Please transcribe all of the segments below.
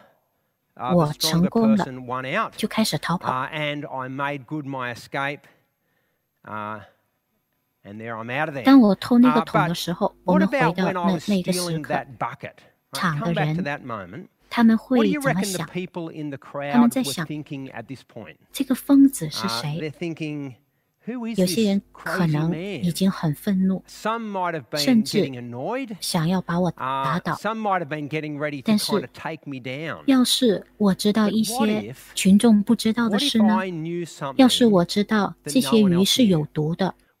the 我成 stronger 功了， person won out. 就开始逃跑。 And I made good my escape. And there I'm out of there. 当我偷那个桶 But 的时候，我 what 们回 about 到 when I was 那个时 stealing 刻， that bucket? 场 Come 的 back to 人 that moment. 他们 What do 会 you 怎么 reckon the 想？ people in the 他们 crowd 在 were 想 thinking at this point? 这个疯子是 They're 谁？ thinking, who is 有些 this 人可 crazy 能 man? 已经很愤怒， Some might have been 甚至 getting annoyed. 想要把我打倒。 Some might have been getting ready to 但是 kind of take me down. 要是我知道 But 一 what 些 if- 群众不知道的 What 事 if 呢？ I knew 要是 something 我知道 that 这 no 些 one 鱼 else 是有 knew? 毒的，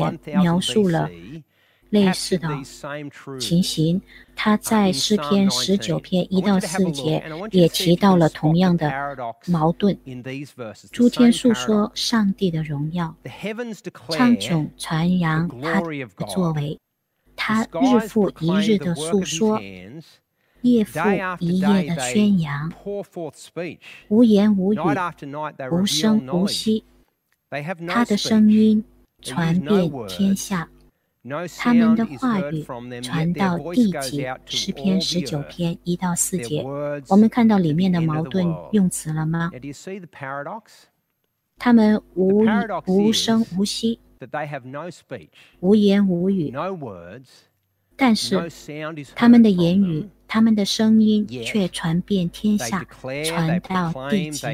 前描述了类似的情形。他在诗篇19篇1到4节也提到了同样的矛盾。诸天述说上帝的荣耀，苍穹传扬他的作为，他日复一日的诉说， 夜复一夜的宣扬，无言无语，无声无息。他的声音传遍天下，他们的话语传到地极。诗篇19篇1到4节，我们看到里面的矛盾用词了吗？他们无声无息，无言无语，但是他们的言语，他们的声音却传遍天下，传到地极。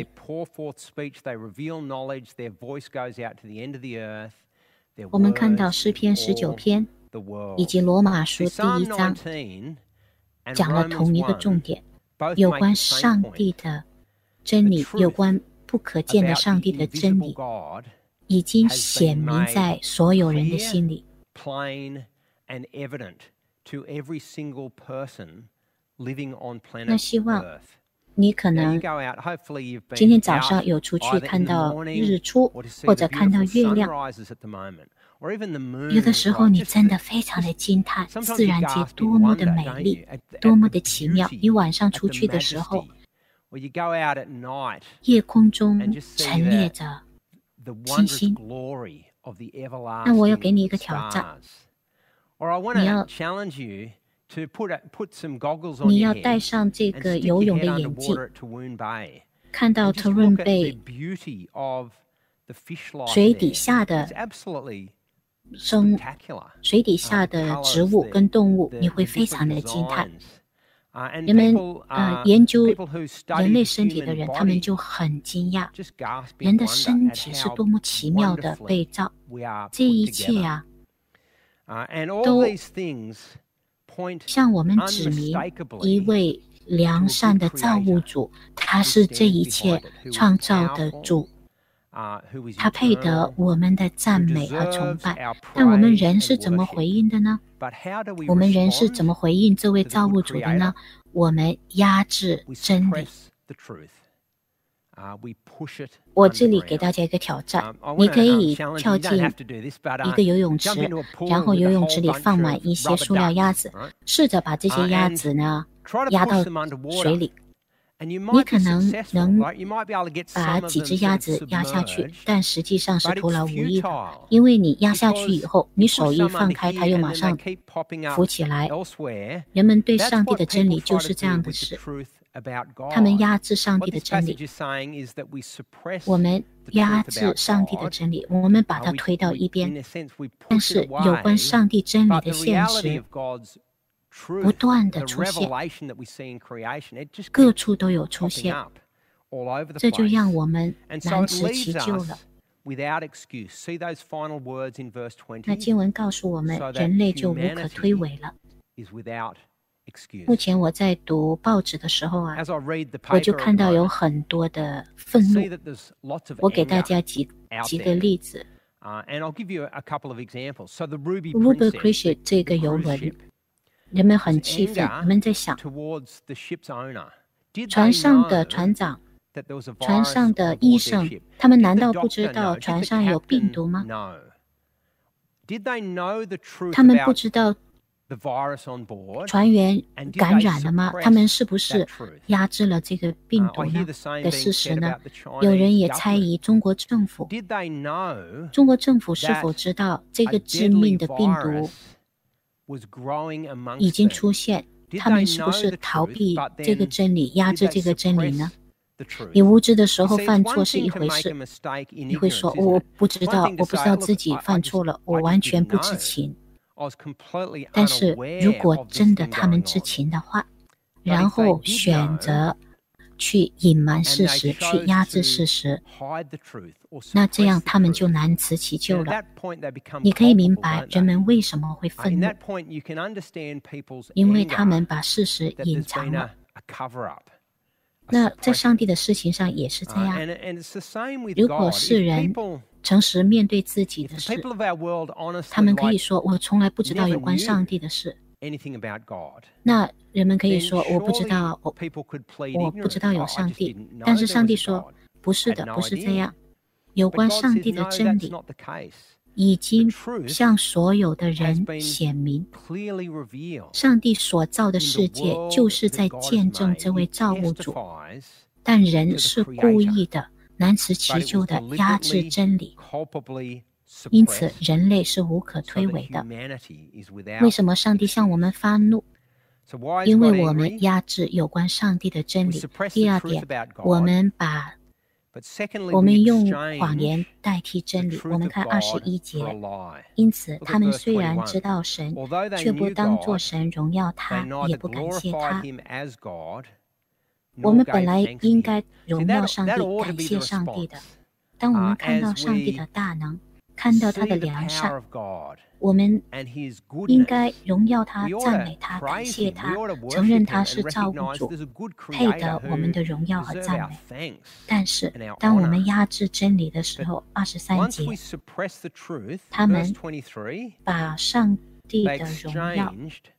我们看到诗篇19篇以及罗马书第1章讲了同一个重点，有关上帝的真理，有关不可见的上帝的真理已经显明在所有人的心里。那希望你可能今天早上有出去看到日出，或者看到月亮。有的时候你真的非常的惊叹，自然界多么的美丽，多么的奇妙。你晚上出去的时候，夜空中陈列着星星。那我要给你一个挑战，你要戴上这个游泳的眼镜，看到特润贝水底下的水底下的植物跟动物，你会非常的惊叹。人们研究人类身体的人，他们就很惊讶，人的身体是多么奇妙的被造。这一切啊，都向我们指明一位良善的造物主，他是这一切创造的主，他配得我们的赞美和崇拜。但我们人是怎么回应的呢？我们人是怎么回应这位造物主的呢？我们压制真理。我这里给大家一个挑战，你可以跳进一个游泳池，然后游泳池里放满一些塑料鸭子，试着把这些鸭子呢压到水里。你可能能把几只鸭子压下去，但实际上是徒劳无益的，因为你压下去以后，你手一放开，它又马上浮起来。人们对上帝的真理就是这样的事，他们压制上帝的真理。我们压制上帝的真理，我们把它推到一边。但是有关上帝真理的现实不断的出现，各处都有出现，这就让我们难辞其咎了。那经文告诉我们，人类就无可推诿了。目前我在读报纸的时候啊，我就看到有很多的愤怒。我给大家几个例子。Ruby Cruise 这个邮轮，人们很气愤，人们在想，船上的船长、船上的医生，他们难道不知道船上有病毒吗？他们不知道船员感染了吗？他们是不是压制了这个病毒呢的事实呢？有人也猜疑中国政府是否知道这个致命的病毒已经出现，他们是不是逃避这个真理，压制这个真理呢？你无知的时候犯错是一回事，你会说我不知道自己犯错了，我完全不知情。但是如果真的他们知情的话，然后选择去隐瞒事实，去压制事实，那这样他们就难辞其咎了。你可以明白人们为什么会愤怒，因为他们把事实隐藏了。那在上帝的事情上也是这样，如果世人诚实面对自己的事，他们可以说我从来不知道有关上帝的事。那人们可以说我不知道有上帝，但是上帝说不是的，不是这样。有关上帝的真理， 已经向所有的人显明，上帝所造的世界就是在见证这位造物主，但人是故意的、难辞其咎的压制真理，因此人类是无可推诿的。为什么上帝向我们发怒？因为我们压制有关上帝的真理。第二点，我们用谎言代替真理。我们看21节，因此他们虽然知道神，却不当作神荣耀他，也不感谢他。我们本来应该荣耀上帝、感谢上帝的。当我们看到上帝的大能，看到他的良善，我们应该荣耀他、赞美他、感谢他，承认他是造物主，配得我们的荣耀和赞美。但是当我们压制真理的时候，23节，他们把上帝的荣耀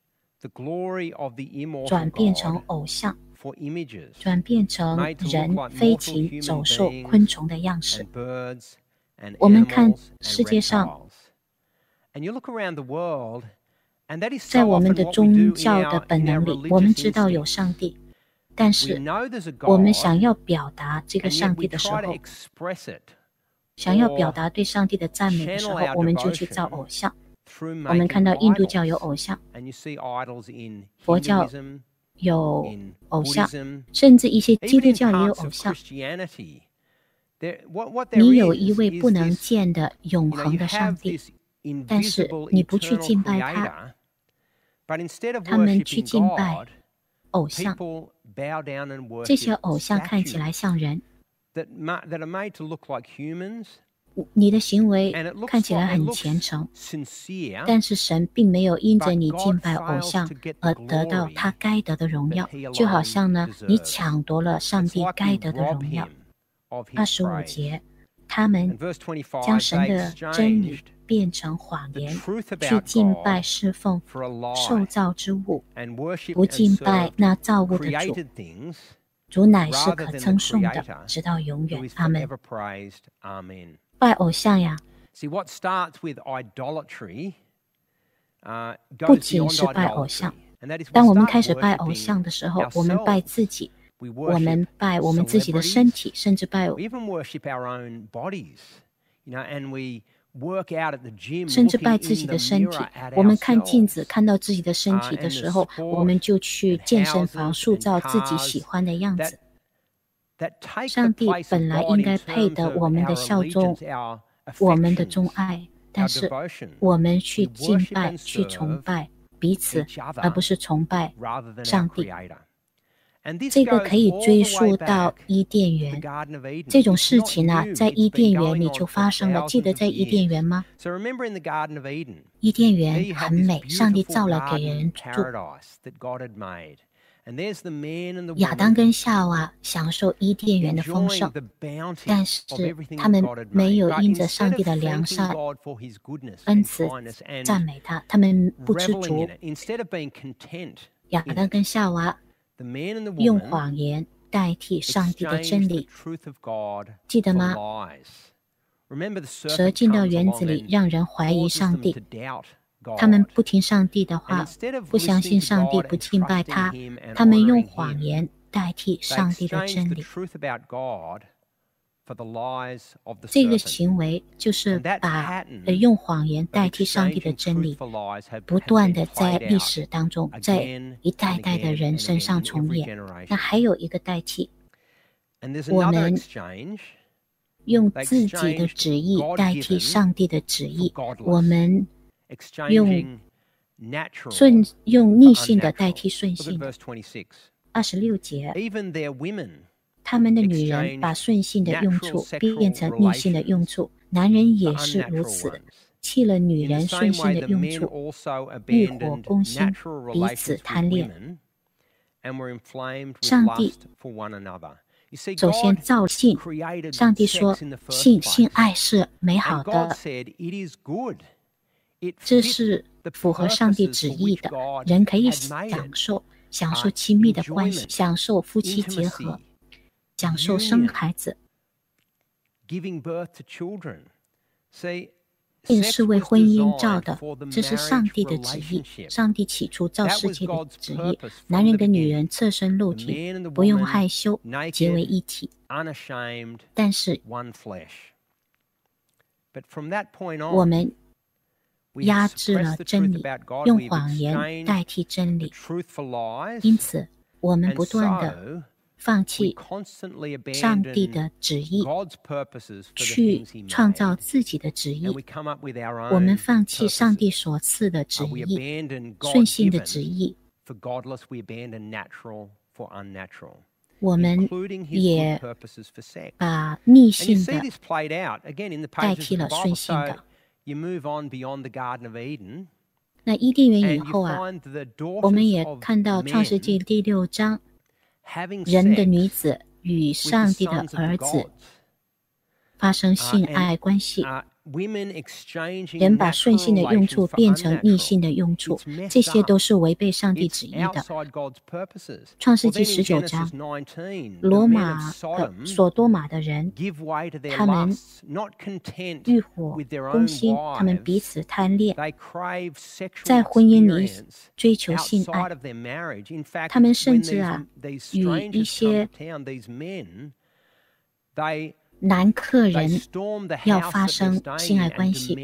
转变成偶像，转变成人、飞禽、走兽、昆虫的样式。我们看世界上，在我们的宗教的本能里，我们知道有上帝，但是我们想要表达这个上帝的时候，想要表达对上帝的赞美的时候，我们就去造偶像。我们看到印度教有偶像，佛教有偶像，甚至一些基督教也有偶像。你有一位不能见的永恒的上帝，但是你不去敬拜他，他们去敬拜偶像。这些偶像看起来像人，你的行为看起来很虔诚，但是神并没有因着你敬拜偶像而得到他该得的荣耀，就好像呢，你抢夺了上帝该得的荣耀。25节，他们将神的真理变成谎言，去敬拜侍奉受造之物，不敬拜那造物的主。主乃是可称颂的，直到永远。阿们。拜偶像呀，不仅是拜偶像。当我们开始拜偶像的时候，我们拜自己，我们拜我们自己的身体，甚至拜甚至拜自己的身体。我们看镜子看到自己的身体的时候，我们就去健身房塑造自己喜欢的样子。上帝本来应该配得我们的效忠，我们的钟爱，但是我们去敬拜、去崇拜彼此，而不是崇拜上帝。这个可以追溯到伊甸园，这种事情呢，在伊甸园里就发生了。记得在伊甸园吗？伊甸园很美，上帝造了给人住。亚当跟夏娃享受伊甸园的丰盛，但是他们没有因着上帝的良善、恩慈赞美他，他们不知足。亚当跟夏娃用谎言代替上帝的真理，记得吗？蛇进到园子里，让人怀疑上帝。他们不听上帝的话，不相信上帝，不敬拜他，他们用谎言代替上帝的真理。这个行为就是把用谎言代替上帝的真理，不断的在历史当中，在一代代的人身上重演。那还有一个代替，我们用自己的旨意代替上帝的旨意，我们用逆性的代替顺性的。26节，他们的女人把顺性的用处变成逆性的用处，男人也是如此，弃了女人顺性的用处，欲火攻心，彼此贪恋。上帝首先造性，上帝说性爱是美好的，这是符合上帝旨意的，人可以享受亲密的关系，享受夫妻结合，享受生孩子。 是为婚姻造的，这是上帝的旨意。上帝起初造世界的旨意，男人跟女人侧身露体，不用害羞，结为一体。但是我们压制了真理，用谎言代替真理，因此我们不断地放弃上帝的旨意，去创造自己的旨意。我们放弃上帝所赐的旨意，顺性的旨意。我们也把逆性的代替了顺性的。那伊甸园以后啊，我们也看到创世纪第6章，人的女子与上帝的儿子发生性爱关系，人把顺性的用处变成逆性的用处，这些都是违背上帝旨意的。创世纪19章，所多玛的人，他们欲火攻心，他们彼此贪恋，在婚姻里追求性爱，他们甚至与一些男客人要发生性爱关系，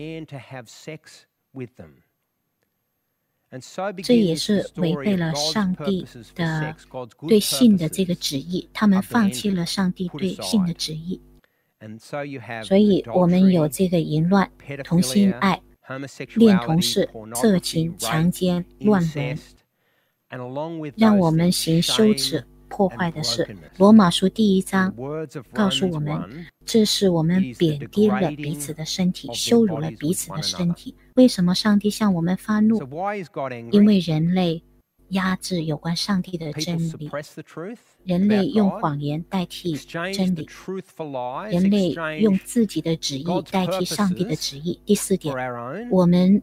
这也是违背了上帝的对性的这个旨意，他们放弃了上帝对性的旨意。所以我们有这个淫乱、同性爱、恋童事、色情、强奸、乱伦，让我们行羞耻破坏的事。罗马书第1章告诉我们，这是我们贬低了彼此的身体，羞辱了彼此的身体。为什么上帝向我们发怒？因为人类压制有关上帝的真理，人类用谎言代替真理，人类用自己的旨意代替上帝的旨意。第4点，我们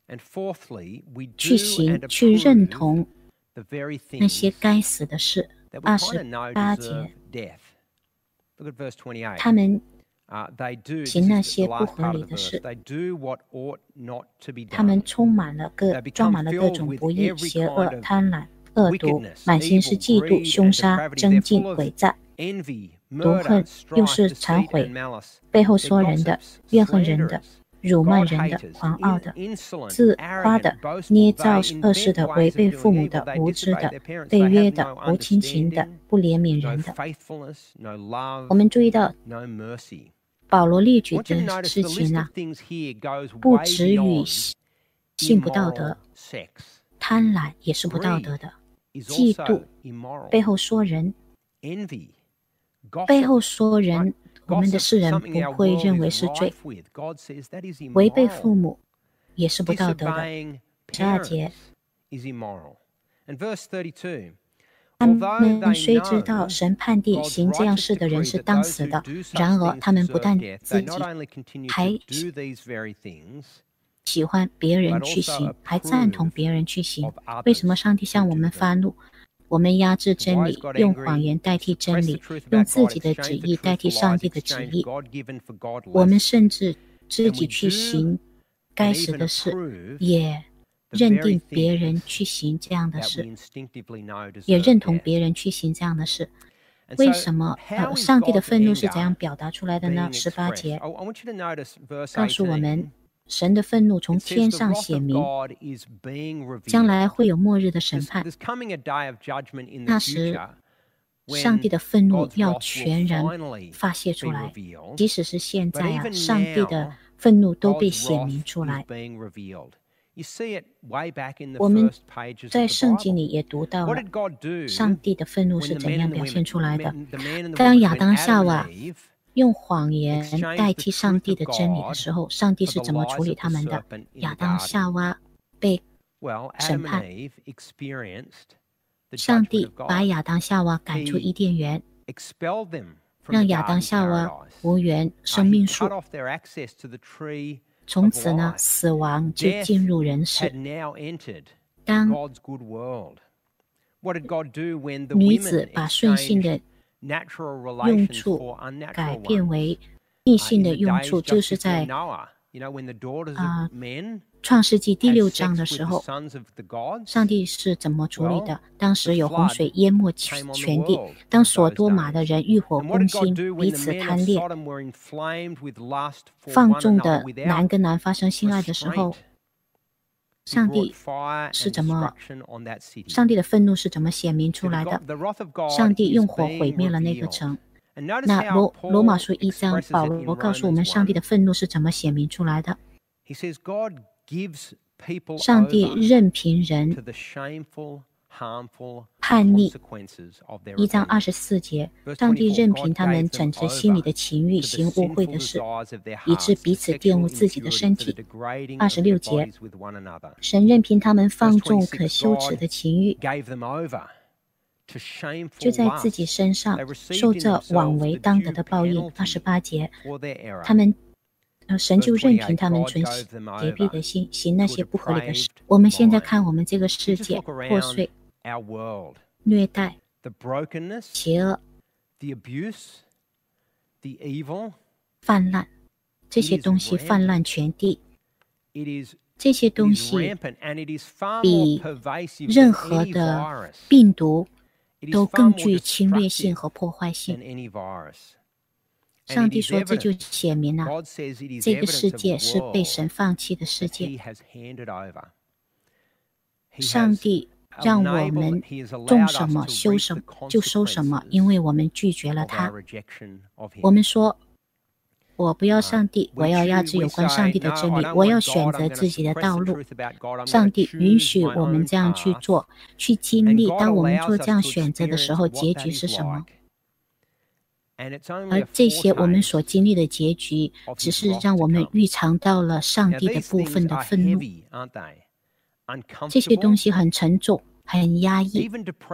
去认同那些该死的事。28节，他们行那些不合理的事，他们装满了各种不义、邪恶、贪婪、恶毒，满心是嫉妒、凶杀、争竞、诡诈、毒恨，又是忏悔，背后说人的、怨恨人的、辱骂人的、狂傲的、自夸的、捏造恶事的、违背父母的、无知的、背约的、无亲情的、不怜悯人的。我们注意到保罗列举的事情不止于性不道德，贪婪也是不道德的，嫉妒，背后说人，背后说人，我们的世人不会认为是罪。违背父母也是不道德的。12节，他们虽知道神判定行这样事的人是当死的，然而他们不但自己还喜欢别人去行，还赞同别人去行。为什么上帝向我们发怒？我们压制真理，用谎言代替真理，用自己的旨意代替上帝的旨意。我们甚至自己去行该死的事，也认定别人去行这样的事，也认同别人去行这样的事。为什么上帝的愤怒是怎样表达出来的呢？18节告诉我们，神的愤怒从天上显明，将来会有末日的审判。那时，上帝的愤怒要全然发泄出来。即使是现在上帝的愤怒都被显明出来。我们在圣经里也读到了上帝的愤怒是怎样表现出来的。当亚当夏娃用谎言代替上帝的真理的时候，上帝是怎么处理他们的？亚当夏娃被审判，上帝把亚当夏娃赶出伊甸园，让亚当夏娃无缘生命树。从此呢，死亡就进入人世。当女子把顺性的用处改变为逆性的用处，就是在创世纪第6章的时候，上帝是怎么处理的？当时有洪水淹没全地，当索多玛的人欲火攻心，彼此贪恋，放纵的男跟男发生性爱的时候，上帝的愤怒是怎么显明出来的？上帝用火毁灭了那个城。那罗马书1章，保罗告诉我们，上帝的愤怒是怎么显明出来的？上帝任凭人叛逆，1章24节，上帝任凭他们整着心里的情欲，行污秽的事，以致彼此玷污自己的身体。26节，神任凭他们放纵可羞耻的情欲，就在自己身上受这枉为当得的报应。28节，神就任凭他们存洁癖的心，行那些不合理的事。我们现在看我们这个世界破碎、虐待、邪恶、泛滥，这些东西泛滥全地，这些东西比任何的病毒都更具侵略性和破坏性。上帝说，这就写明了这个世界是被神放弃的世界。上帝让我们种什么修什么就收什么，因为我们拒绝了他。我们说，我不要上帝，我要压制有关上帝的真理，我要选择自己的道路。上帝允许我们这样去做，去经历。当我们做这样选择的时候，结局是什么？而这些我们所经历的结局，只是让我们预尝到了上帝的部分的愤怒。这些东西很沉重，很压抑。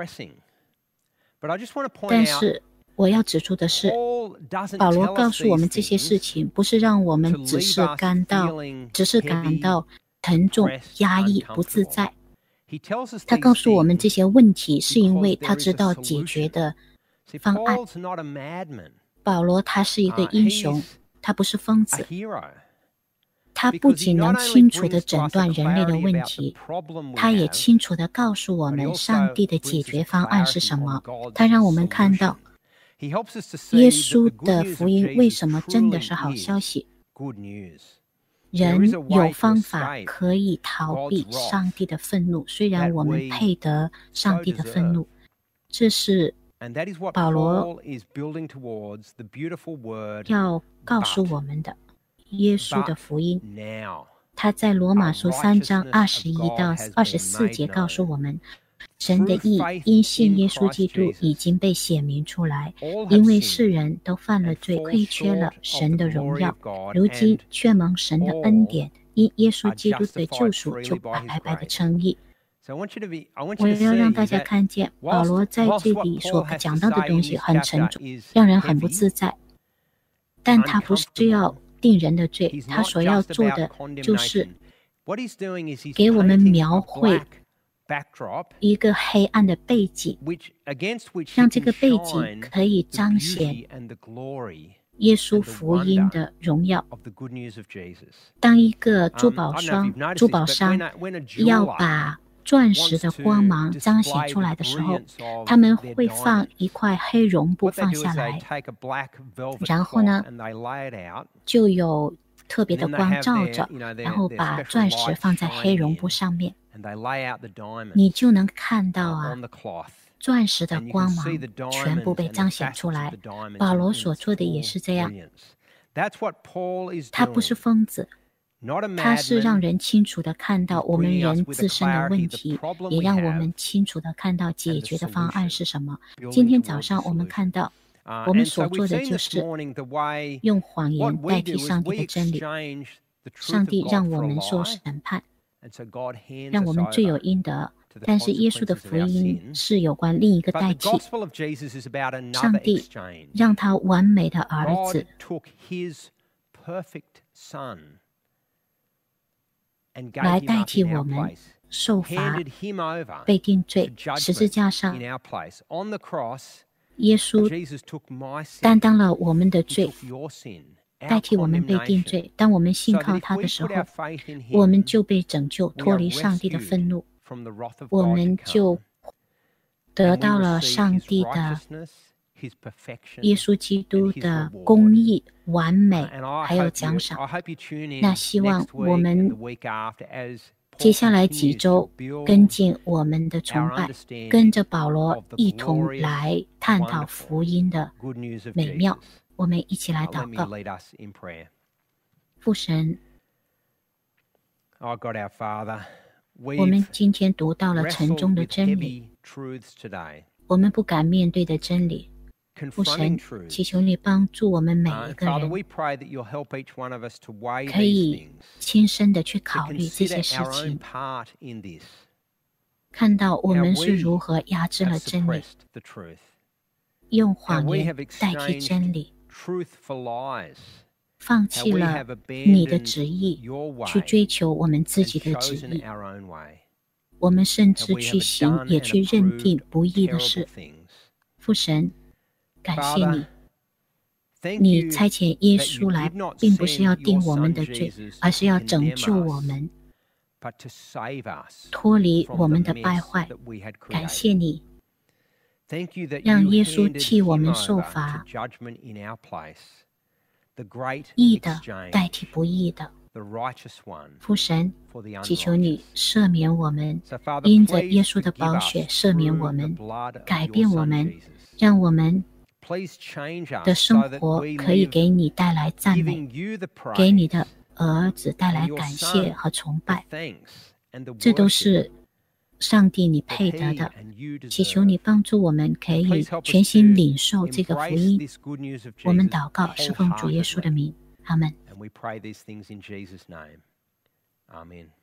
但是我要指出的是，保罗告诉我们这些事情，不是让我们只是感到沉重、压抑、不自在。他告诉我们这些问题，是因为他知道解决的方案。保罗他是一个英雄，他不是疯子。他不仅能清楚地诊断人类的问题，他也清楚地告诉我们上帝的解决方案是什么。他让我们看到耶稣的福音为什么真的是好消息。人有方法可以逃避上帝的愤怒，虽然我们配得上帝的愤怒。这是保罗要告诉我们的耶稣的福音。他在罗马书3章21到24节告诉我们，神的义因信耶稣基督已经被显明出来，因为世人都犯了罪，亏缺了神的荣耀，如今却蒙神的恩典，因耶稣基督的救赎，就白白的称义。我要让大家看见，保罗在这里所讲到的东西很沉重，让人很不自在。但他不是要定人的罪，他所要做的就是给我们描绘一个黑暗的背景，让这个背景可以彰显耶稣福音的荣耀。当一个珠宝商要把钻石的光芒彰显出来的时候，他们会放一块黑绒布放下来，然后呢，就有特别的光照着，然后把钻石放在黑绒布上面，你就能看到钻石的光芒全部被彰显出来。保罗所做的也是这样，他不是疯子，他是让人清楚地看到我们人自身的问题，也让我们清楚地看到解决的方案是什么。今天早上我们看到，我们所做的就是用谎言代替上帝的真理。上帝让我们受审判，让我们罪有应得，但是耶稣的福音是有关另一个代替。上帝让他完美的儿子来代替我们受罚、被定罪。十字架上，耶稣担当了我们的罪， 代替我们被定罪。当我们信靠他的时候，我们就被拯救，脱离上帝的愤怒，我们就得到了上帝的耶稣基督的公义、完美，还有奖赏。那希望我们接下来几周跟进我们的崇拜，跟着保罗一同来探讨福音的美妙。我们一起来祷告。父神，我们今天读到了沉重的真理，我们不敢面对的真理。父神，祈求你帮助我们每一个人，可以亲身的去考虑这些事情，看到我们是如何压制了真理，用谎言代替真理，放弃了你的旨意，去追求我们自己的旨意。我们甚至去行，也去认定不义的事。父神，感谢你，你差遣耶稣来，并不是要定我们的罪，而是要拯救我们，脱离我们的败坏。感谢你，让耶稣替我们受罚，义的代替不义的。父神，祈求你赦免我们，因着耶稣的宝血赦免我们，改变我们，让我们的生活可以给你带来赞美，给你的儿子带来感谢和崇拜。这都是上帝你配得的。祈求你帮助我们可以全心领受这个福音。我们祷告是奉主耶稣的名，阿们。 And we pray these things in Jesus' name. Amen.